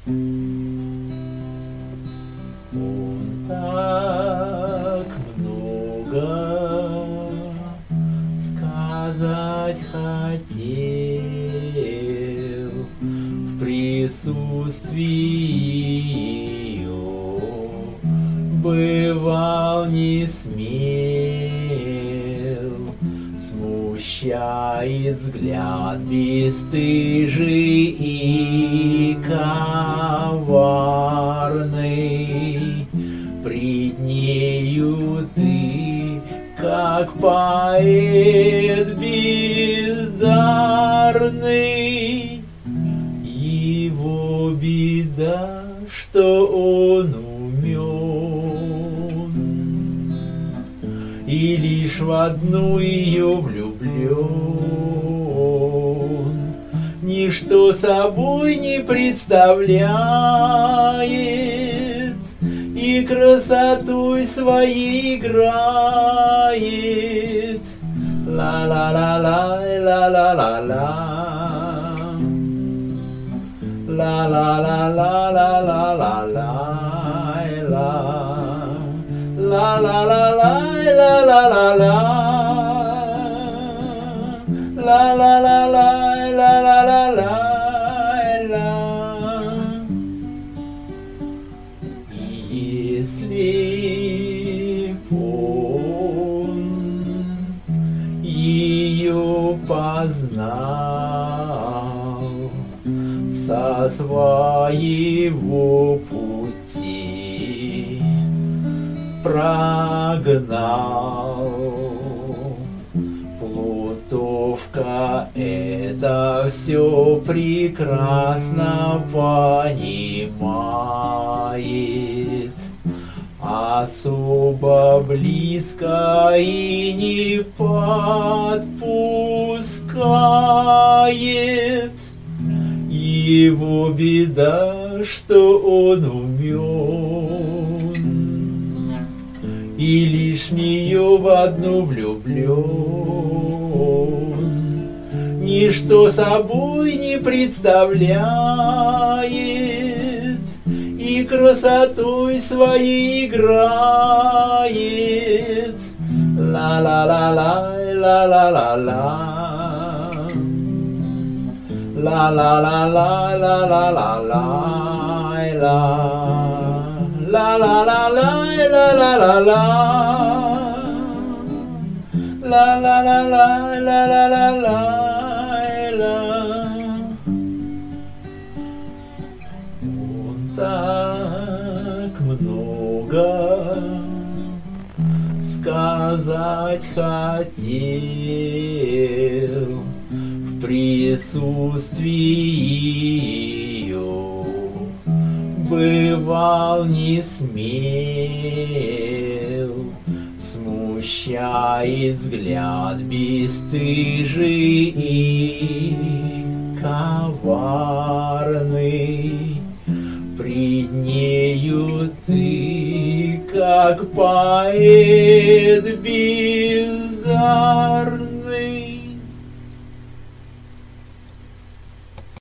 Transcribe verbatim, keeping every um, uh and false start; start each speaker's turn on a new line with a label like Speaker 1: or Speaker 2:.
Speaker 1: Он так много сказать хотел в присутствии ее, бывал не смел, смущает взгляд бесстыжий и коварный. Пред нею ты, как поэт бездарный. Его беда, что он умен, и лишь в одну ее влюблен, ничто собой не представляет, и красотой своей играет. Ла-ла-ла-ла, ла-ла-ла-ла, ла-ла-ла-ла-ла-ла-ла-ла, ла-ла-ла-ла, ла-ла-ла-ла, ла-ла-ла-ла, ла-ла-ла-ла. Если он ее познал, со своего пути прогнал, плутовка это все прекрасно понимает, особо близко и не подпускает. Его беда, что он умен, и лишь в нее в одну влюблен, ничто собой не представляет, и красотой своей играет. Ла-ла-ла-ла, ла-ла-ла-ла, ла-ла-ла-ла, ла-ла-ла-ла, ла-ла-ла-ла, ла-ла-ла-ла, ла-ла-ла-ла, ла-ла-ла-ла. Он так много сказать хотел в присутствии ее, бывал не смел, смущает взгляд бесстыжий и коварный. Пред нею ты, как поэт бездарный.